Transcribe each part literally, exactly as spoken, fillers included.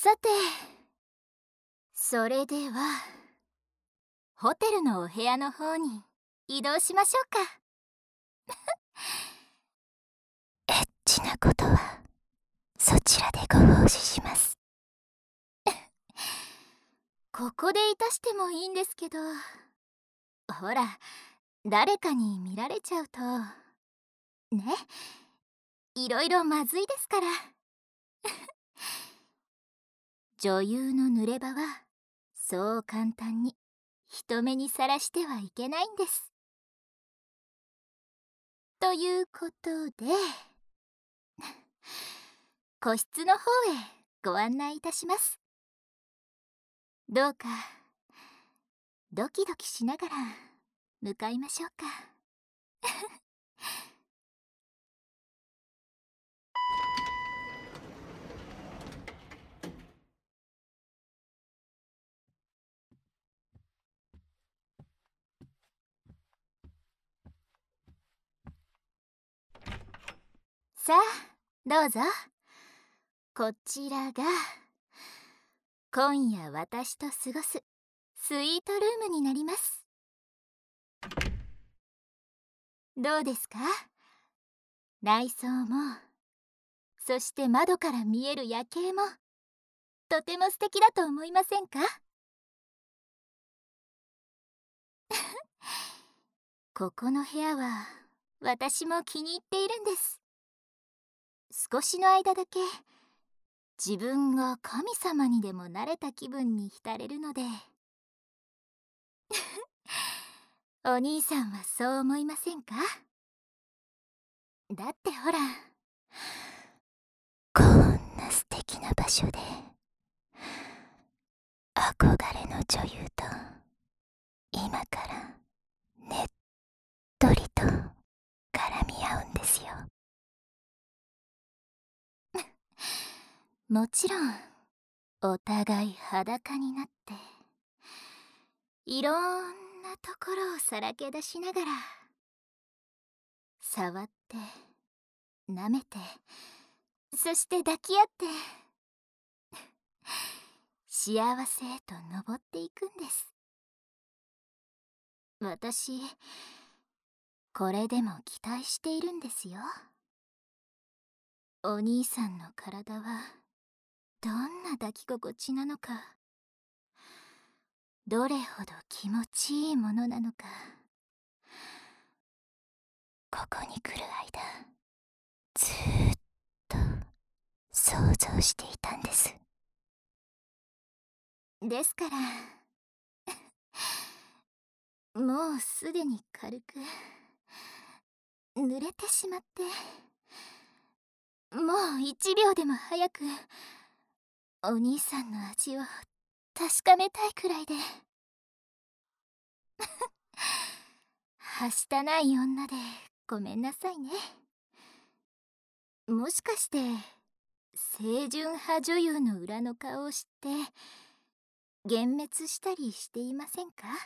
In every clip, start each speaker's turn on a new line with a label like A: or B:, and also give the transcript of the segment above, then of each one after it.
A: さて、それではホテルのお部屋の方に移動しましょうか。
B: エッチなことはそちらでご奉仕します。
A: ここでいたしてもいいんですけど、ほら、誰かに見られちゃうとね、いろいろまずいですから。女優の濡れ場はそう簡単に人目にさらしてはいけないんです。ということで個室の方へご案内いたします。どうかドキドキしながら向かいましょうか。さあどうぞ。こちらが今夜私と過ごすスイートルームになります。どうですか？内装も、そして窓から見える夜景もとても素敵だと思いませんか？ここの部屋は私も気に入っているんです。少しの間だけ自分が神様にでもなれた気分に浸れるのでお兄さんはそう思いませんか？だってほら、
B: こんな素敵な場所で憧れの女優と今からねっとりと絡み合うんですよ。
A: もちろんお互い裸になっていろんなところをさらけ出しながら触って舐めて、そして抱き合って幸せへと登っていくんです。私これでも期待しているんですよ。お兄さんの体はどんな抱き心地なのか、どれほど気持ちいいものなのか、
B: ここに来る間ずーっと想像していたんです。
A: ですからもうすでに軽く濡れてしまって、もう一秒でも早くお兄さんの味を確かめたいくらいではしたない女でごめんなさいね。もしかして清純派女優の裏の顔を知って幻滅したりしていませんか？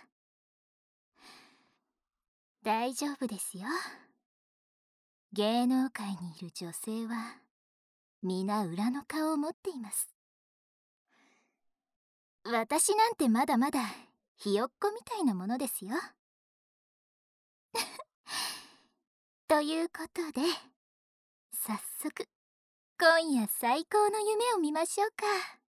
A: 大丈夫ですよ。芸能界にいる女性は皆裏の顔を持っています。私なんてまだまだひよっこみたいなものですよ。ということで早速今夜最高の夢を見ましょうか。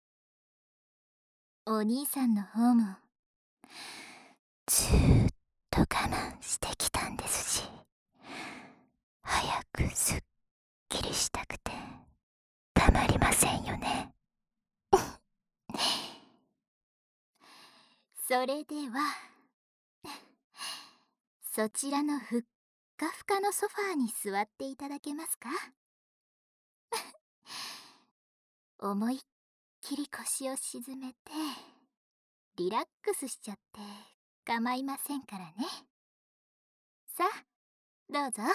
A: お兄さんの方も
B: ずーっと我慢してきたんですし、早くすっきりしたくてたまりませんよね。
A: それではそちらのふっかふかのソファーに座っていただけますか？思いっきり腰を沈めてリラックスしちゃって構いませんからね。さあどうぞ。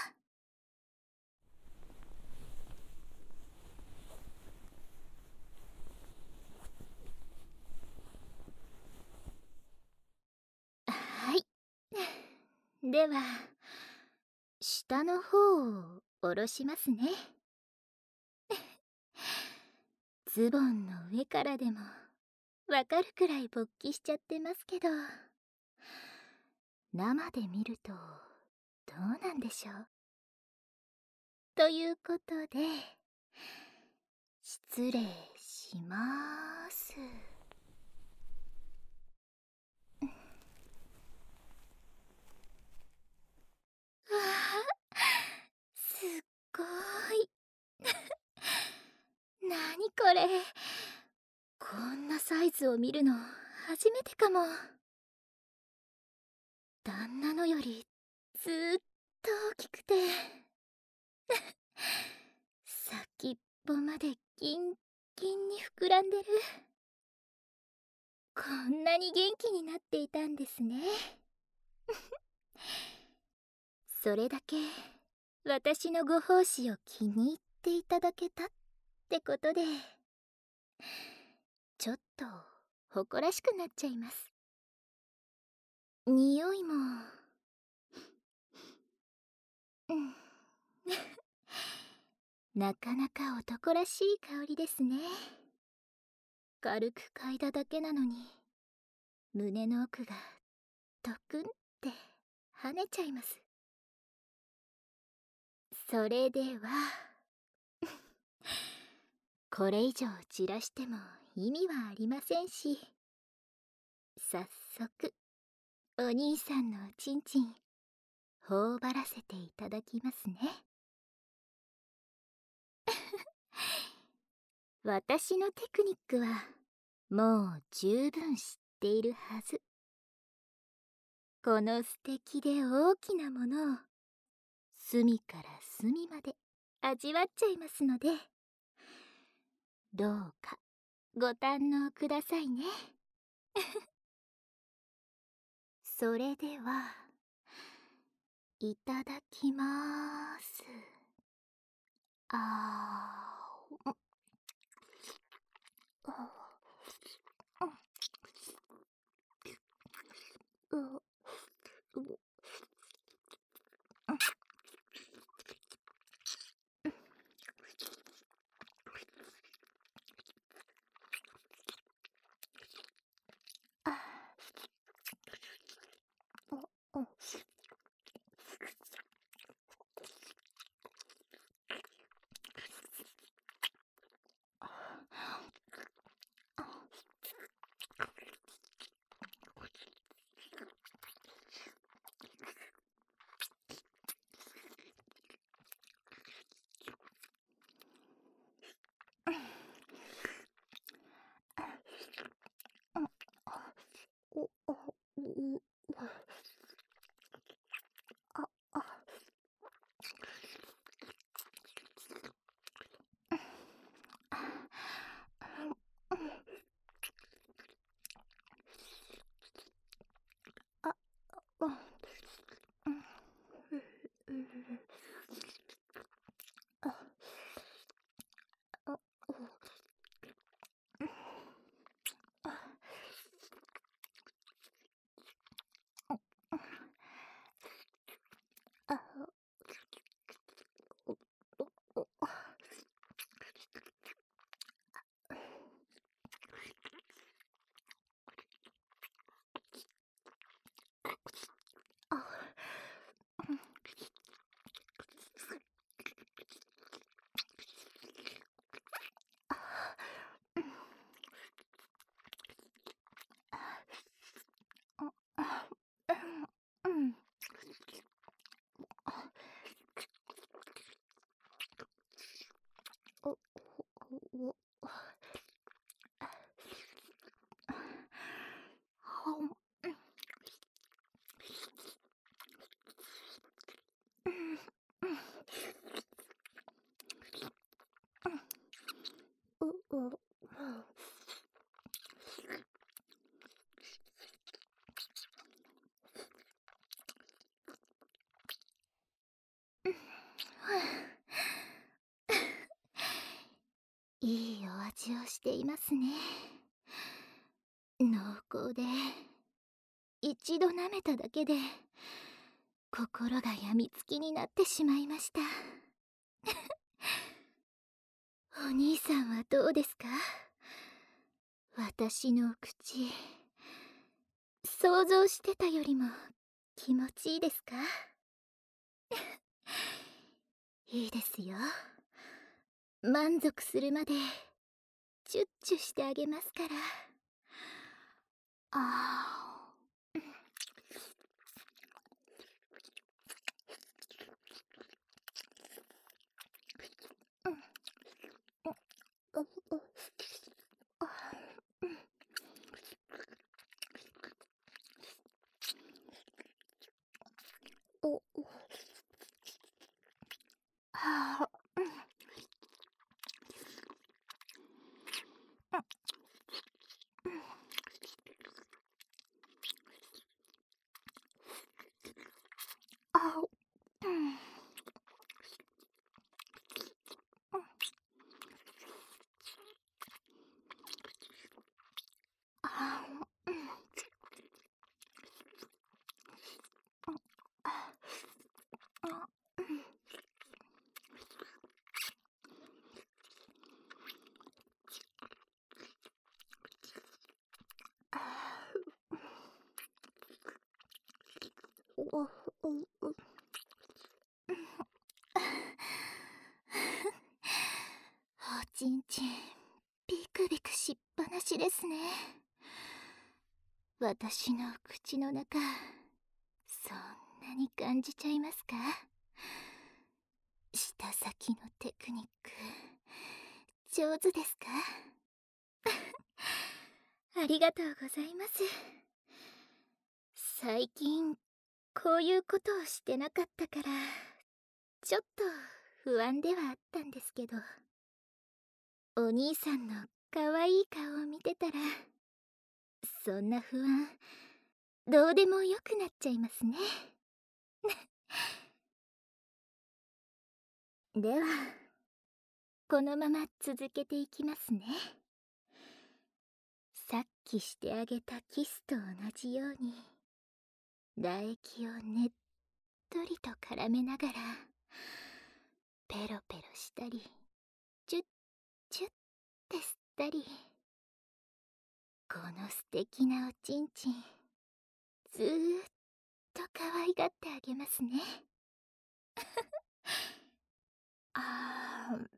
A: はい。では下の方を下ろしますね。 ズボンの上からでもわかるくらい勃起しちゃってますけど、生で見るとどうなんでしょう。ということで失礼しまーす。わあ、すっごーい。なにこれ、こんなサイズを見るの初めてかも。旦那のよりずーっと大きくて先っぽまでギンギンに膨らんでる。こんなに元気になっていたんですね。それだけ私のご奉仕を気に入っていただけたってことで、ちょっと誇らしくなっちゃいます。匂いもうんなかなか男らしい香りですね。軽く嗅いだだけなのに胸の奥がドクンって跳ねちゃいます。それではこれ以上散らしても意味はありませんし、早速お兄さんのおちんちん頬張らせていただきますね。私のテクニックはもう十分知っているはず。この素敵で大きなものを隅から隅まで味わっちゃいますので、どうかご堪能くださいね。それではいただきまーす。あーううううあううおおうあああうんあああうんおおほんうういいお味をしていますね。濃厚で一度舐めただけで心がやみつきになってしまいました。 お兄さんはどうですか？私の口、想像してたよりも気持ちいいですか？いいですよ。満足するまでチュッチュしてあげますから。あーおああうんあおおおちんちんビクビクしっぱなしですね。私の口の中、そんなに感じちゃいますか？舌先のテクニック上手ですか？ありがとうございます。最近こういうことをしてなかったからちょっと不安ではあったんですけど、お兄さんの可愛い顔を見てたらそんな不安どうでもよくなっちゃいますね。ではこのまま続けていきますね。さっきしてあげたキスと同じように唾液をねっとりと絡めながらペロペロしたりチュッチュッって吸ったり、この素敵なおちんちんずーっと可愛がってあげますね。あー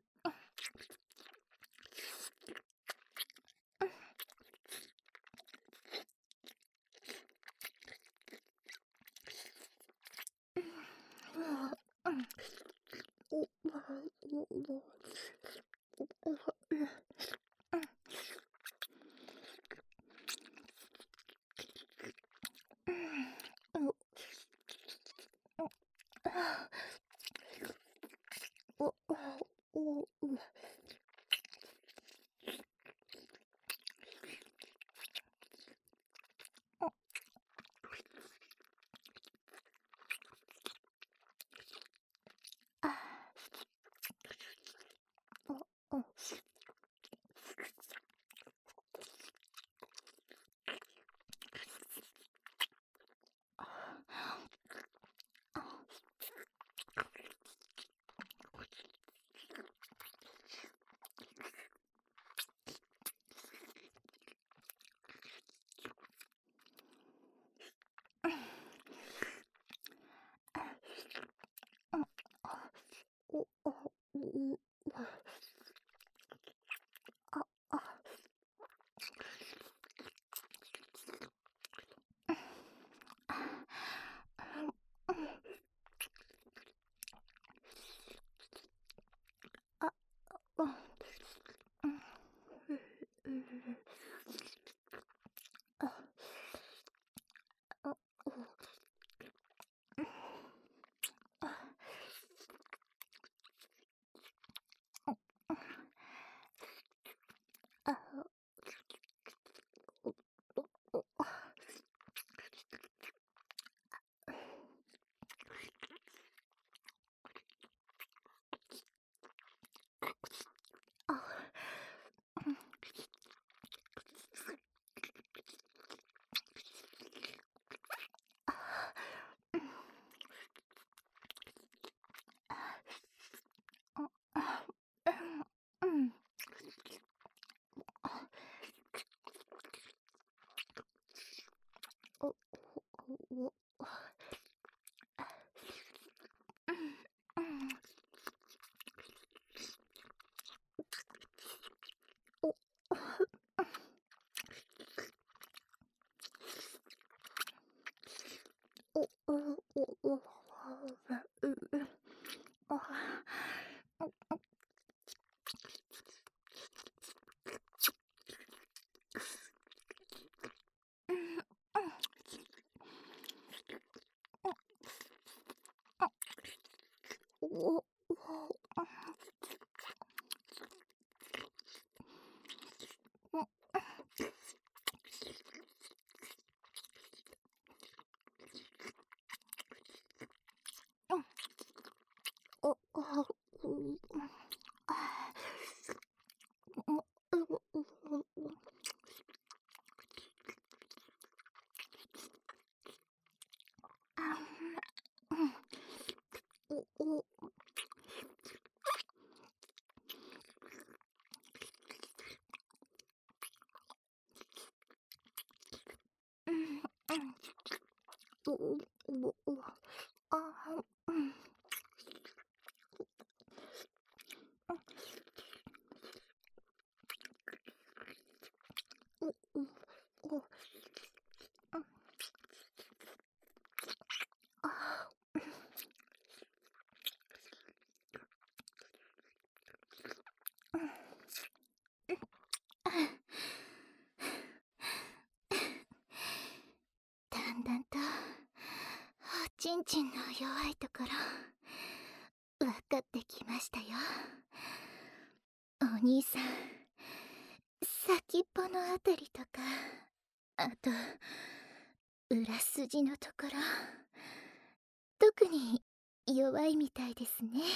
A: だんだんとおちんちんの弱いところ分かってきましたよ。お兄さん、先っぽのあたりとか、あと裏筋のところ、特に弱いみたいですね。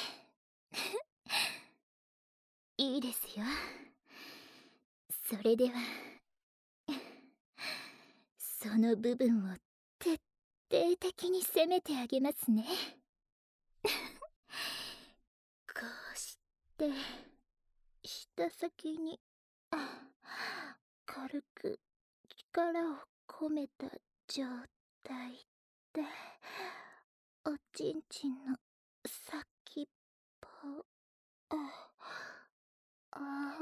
A: いいですよ。それではその部分を徹底的に攻めてあげますね。こうして舌先に軽く力を込めた状態でおちんちんの先っぽああ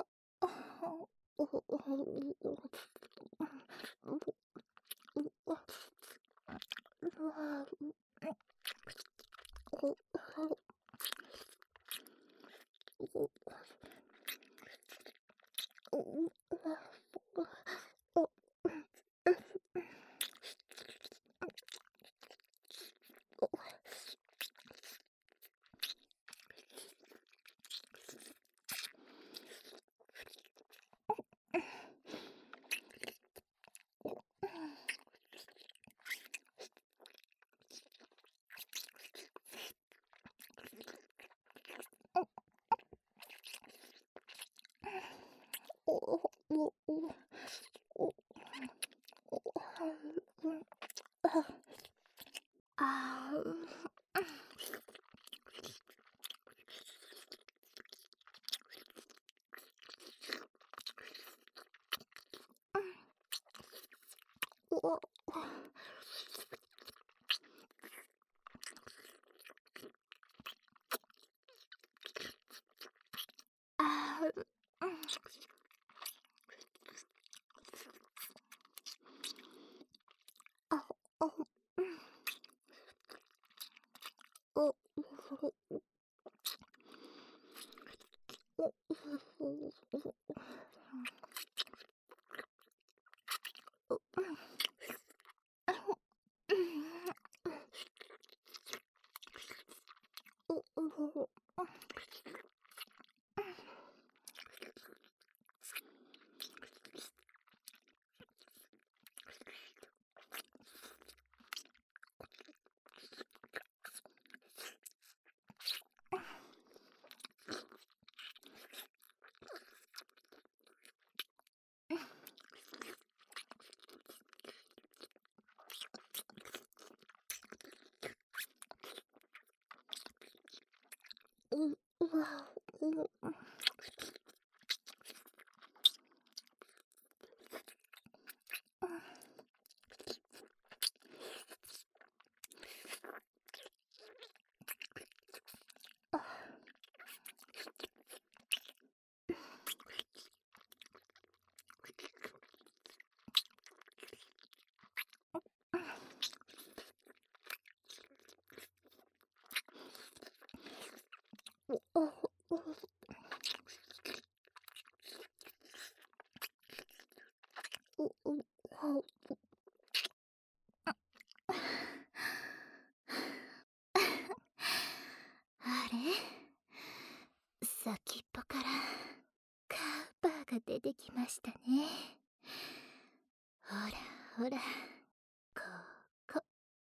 A: あれ、先っぽからカウパーが出てきましたね。ほらほら、ここ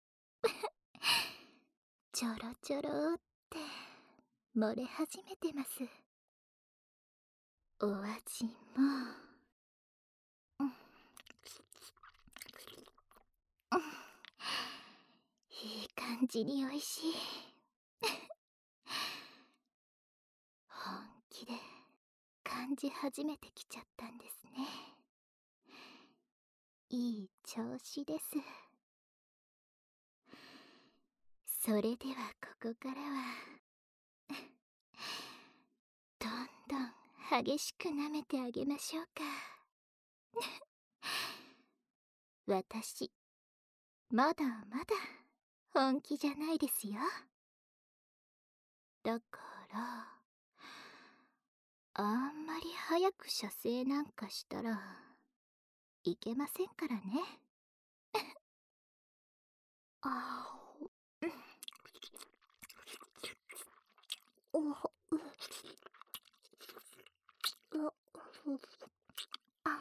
A: ちょろちょろって漏れ始めてます。お味も、うん、うん、いい感じにおいしい。本気で感じ始めてきちゃったんですね。いい調子です。それではここからはどんどん激しく舐めてあげましょうか。私まだまだ本気じゃないですよ。だからあんまり早く射精なんかしたらいけませんからね。あお、う、う、あ、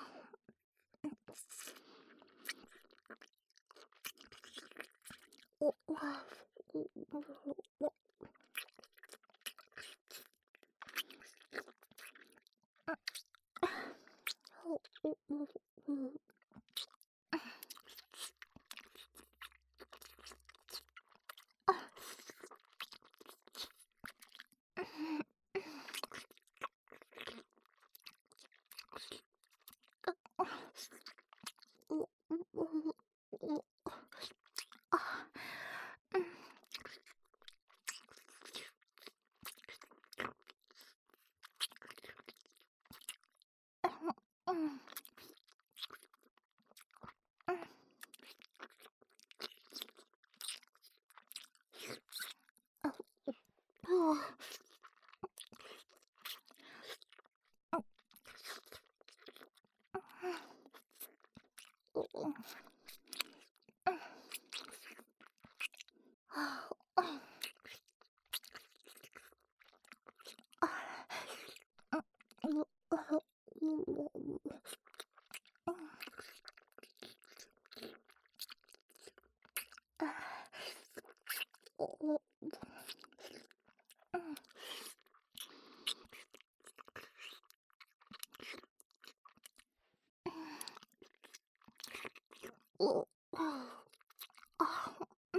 A: お、わ、う、う、う、う、う、う、うん。お、あ、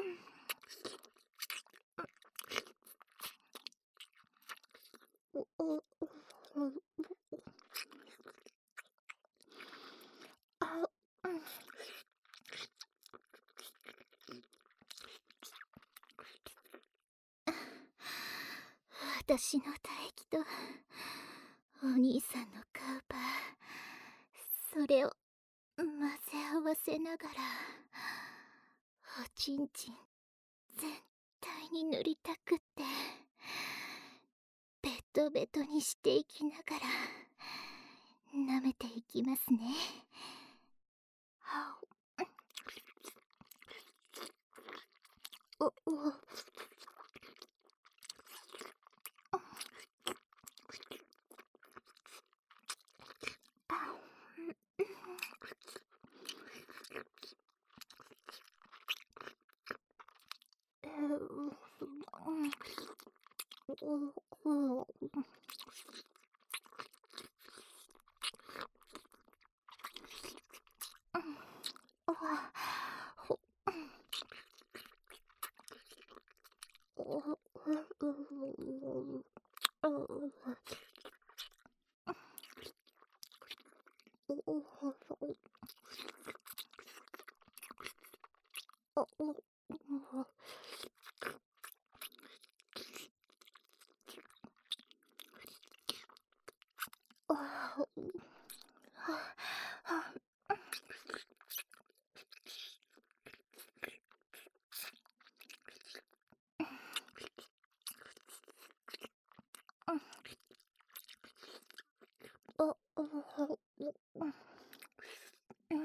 A: お、お、あ、私の唾液とお兄さんのカウパー、それを混ぜ合わせながらおちんちん全体に塗りたくってベトベトにしていきながら舐めていきますね。はお、お、お、あ、えー、お、お、お、ほ、お、お、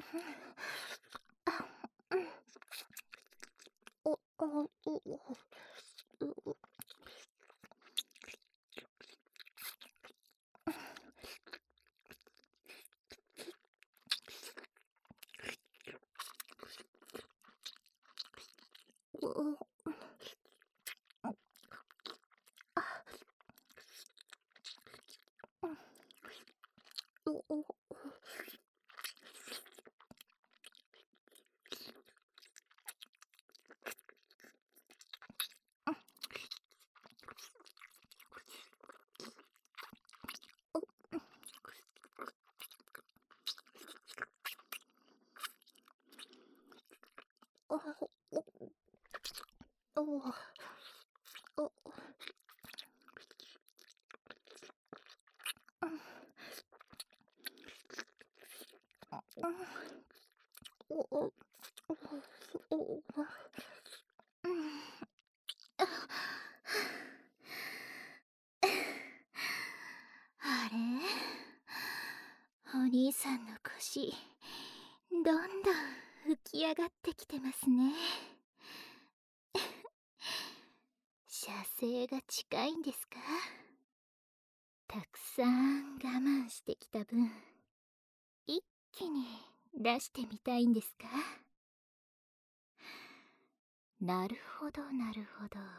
A: あれ、お兄さんの腰どんどん浮き上がってきてますね。射精が近いんですか？たくさん我慢してきた分、一気に出してみたいんですか？なるほどなるほど。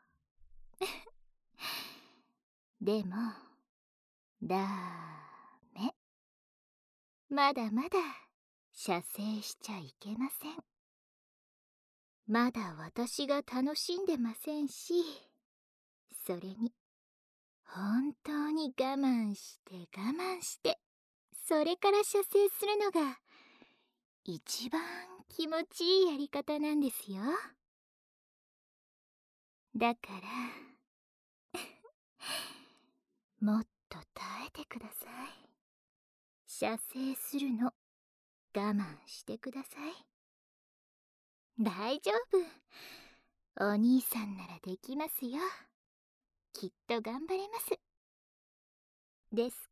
A: でもダメ、まだまだ射精しちゃいけません。まだ私が楽しんでませんし、それに本当に我慢して我慢して、それから射精するのが一番気持ちいいやり方なんですよ。だからもっと耐えてください。射精するの我慢してください。大丈夫、お兄さんならできますよ。きっと頑張れます。です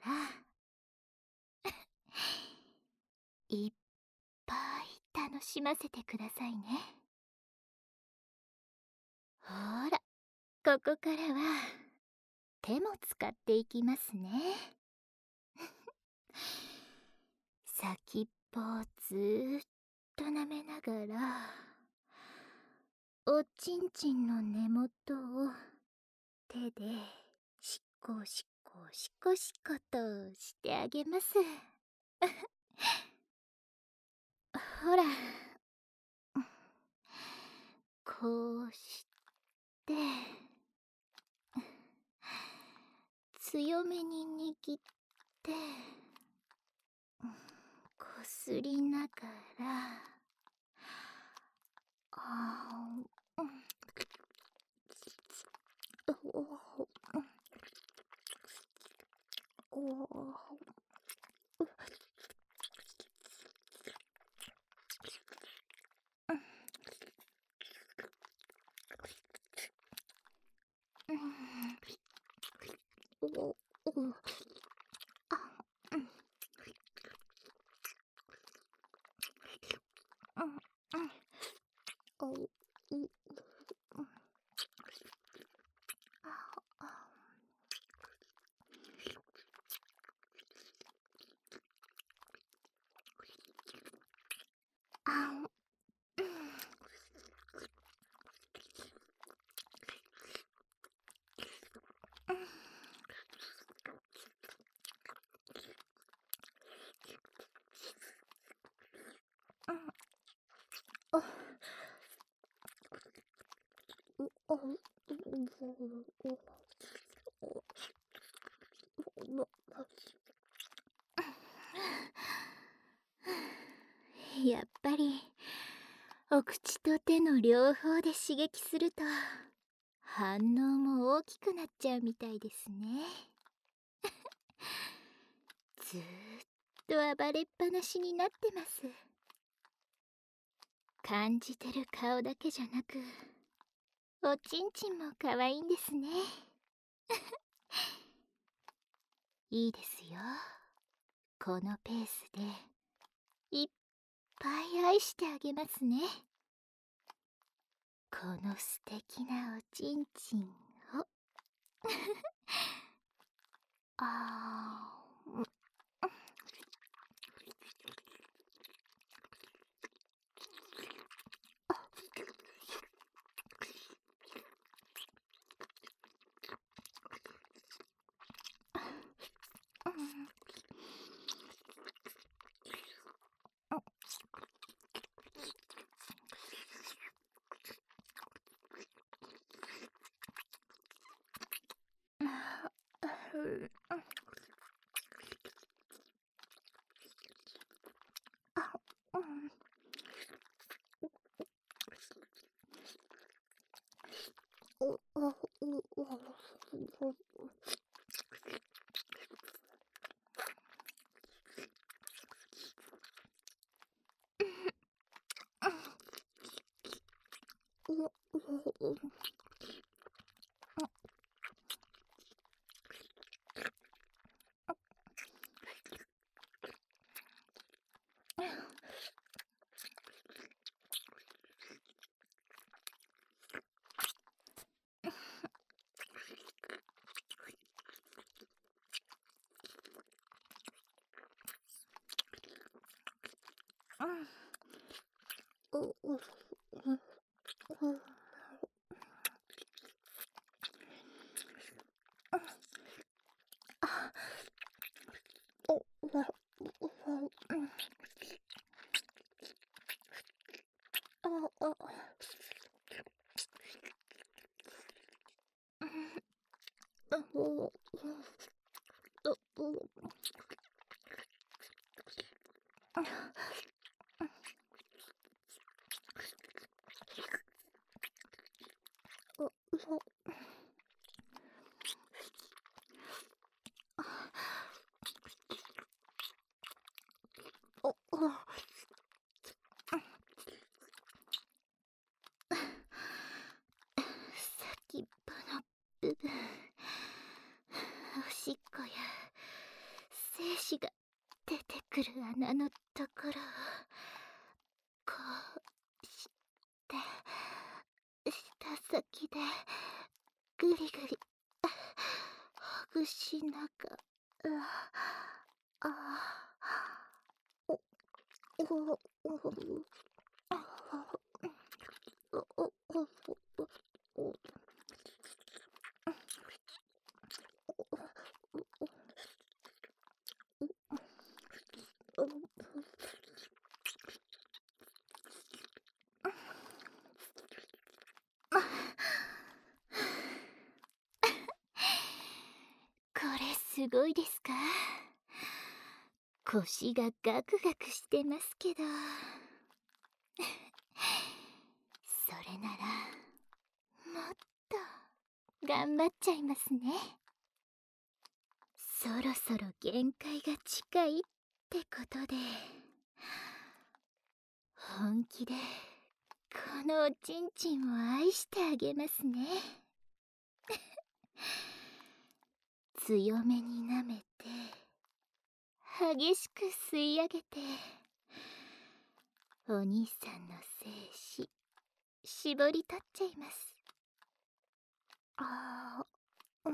A: からいっぱい楽しませてくださいね。ほら、ここからは手も使っていきますね。先っぽをずーっと舐めながら、おちんちんの根元を手でしこしこしこしことしてあげます。ほら、こうして強めに握ってこすりながら、あー、うん、おおおおおあ、うん、うん、うん、おう、うん、あ、あ、あ、うん、お、お、やっぱりお口と手の両方で刺激すると反応も大きくなっちゃうみたいですね。ずーっと暴れっぱなしになってます。感じてる顔だけじゃなく、おちんちんも可愛いんですね。いいですよ。このペースでいっぱい愛してあげますね。この素敵なおちんちんをあー先っぽの部分、おしっこや精子が出てくる穴のところをこうして舌先でぐりぐりほぐしながら、あおおおおおおこれすごいですか？腰がガクガクしてますけどそれならもっと頑張っちゃいますね。そろそろ限界が近いってことで、本気でこのおちんちんを愛してあげますね。強めに舐めて激しく吸い上げて、お兄さんの精子絞り取っちゃいます。あー、うん。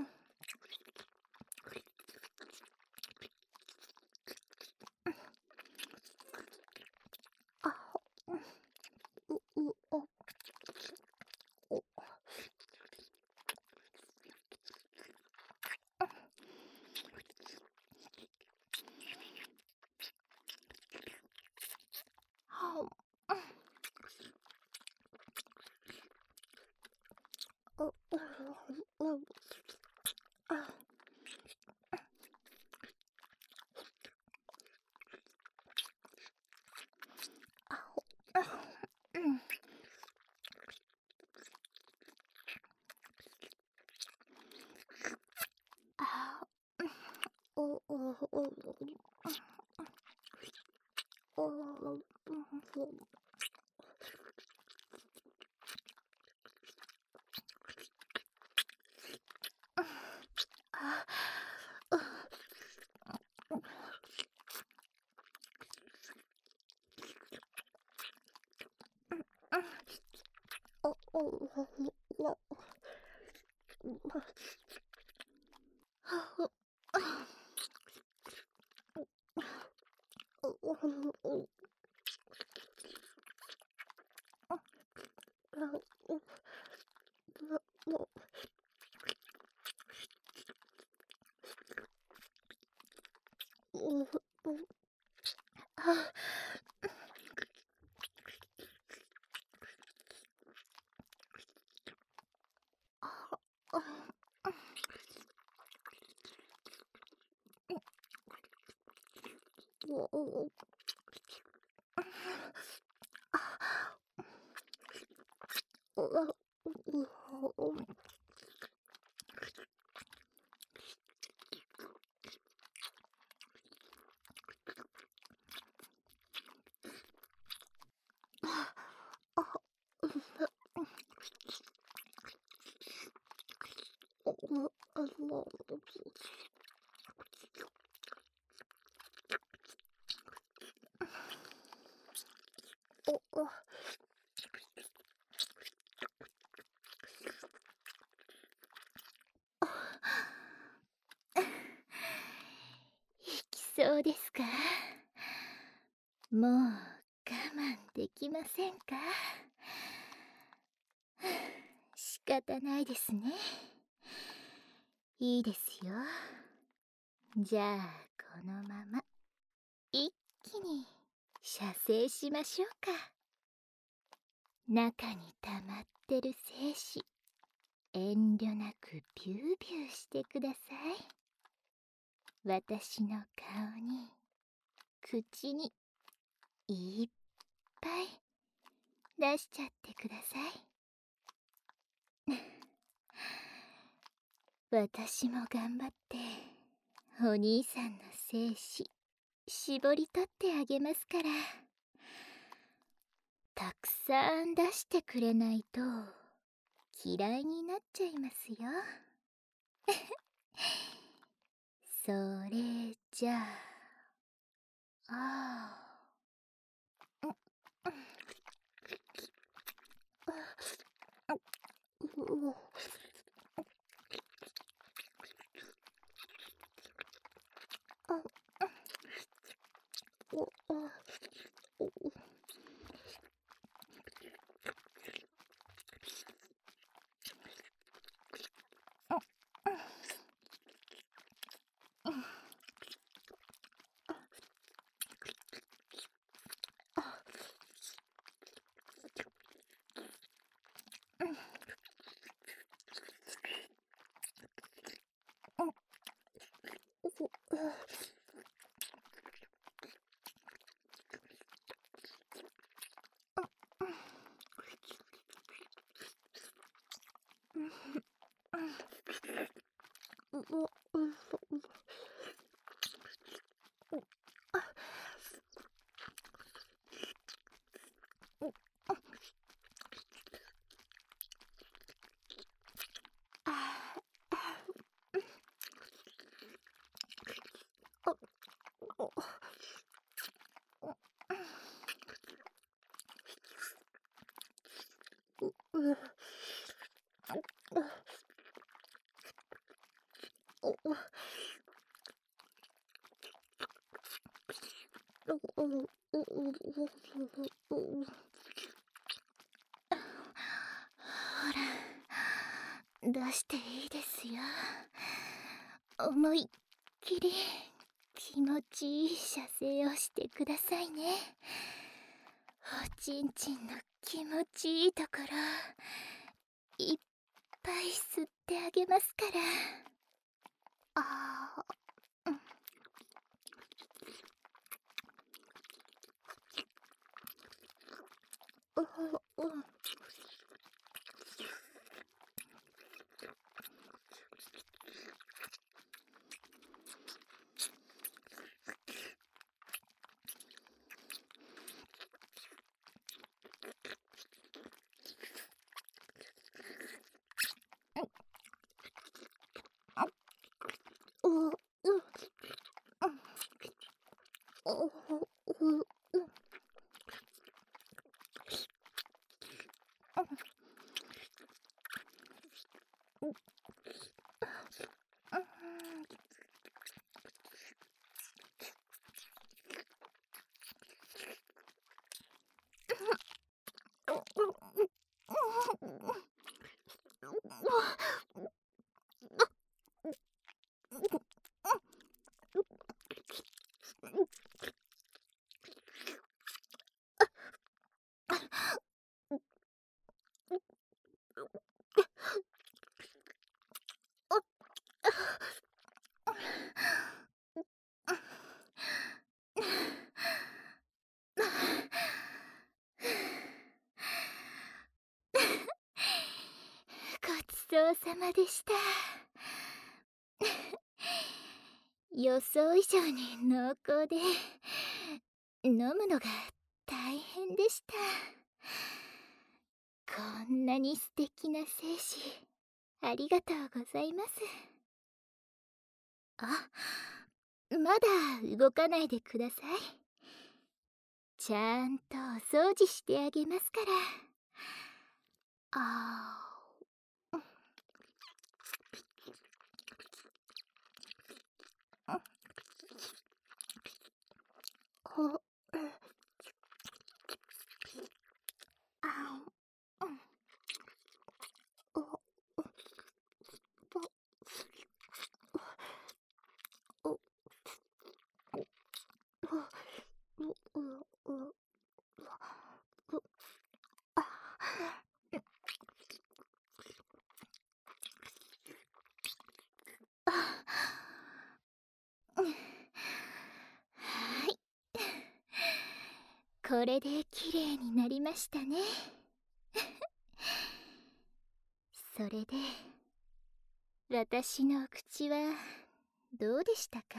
A: あ、うん。う、う、お、お。はう、うん。う、う、う、あ。あほ、あ、うん。あ、うん。お、お、お、お、お、お、うん。あ、う、 そうですか。もう我慢できませんか？仕方ないですね。いいですよ。じゃあこのまま一気に射精しましょうか。中に溜まってる精子、遠慮なくビュービューしてください。私の顔に、口にいっぱい出しちゃってください。私も頑張ってお兄さんの精子絞り取ってあげますから。たくさん出してくれないと嫌いになっちゃいますよ。それじゃあ、ああ、ほら、出していいですよ。思いっきり気持ちいい射精をしてくださいね。おちんちんの気持ちいいところいっぱい吸ってあげますから。ああ、うん。うんうん。 そうさまでした。予想以上に濃厚で飲むのが大変でした。こんなに素敵な精子ありがとうございます。あ、まだ動かないでください。ちゃんとお掃除してあげますから。あーほあうんおおおおおはい、これできれいになりましたね。それで私のお口はどうでしたか？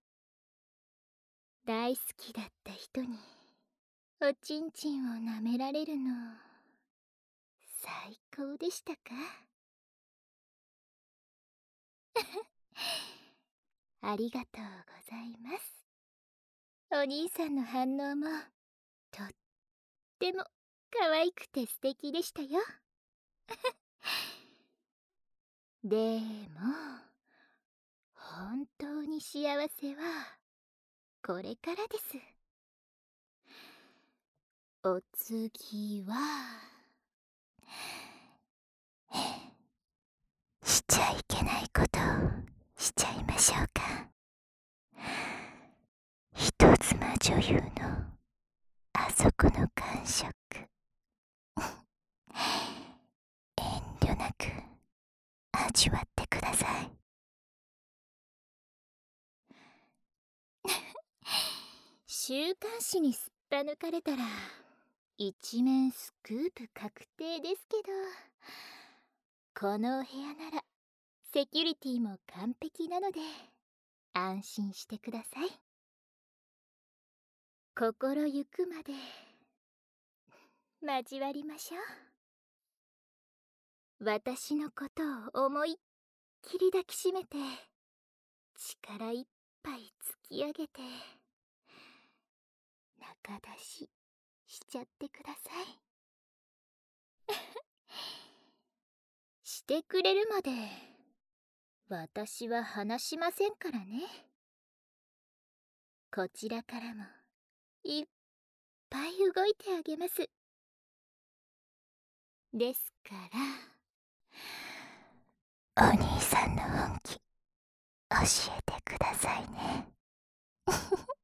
A: 大好きだった人におちんちんを舐められるの最高でしたか？ありがとうございます。お兄さんの反応もとっても可愛くて素敵でしたよ。でも本当に幸せはこれからです。お次は
B: しちゃいけないことをしちゃいましょうか。人妻女優のあそこの感触遠慮なく味わってください。
A: 週刊誌にすっぱ抜かれたら一面スクープ確定ですけど、このお部屋ならセキュリティも完璧なので安心してください。心ゆくまで交わりましょう。私のことを思いっきり抱きしめて力いっぱい突き上げて中出ししちゃってください。してくれるまで私は話しませんからね。こちらからもいっぱい動いてあげます。ですから
B: お兄さんの本気教えてくださいね。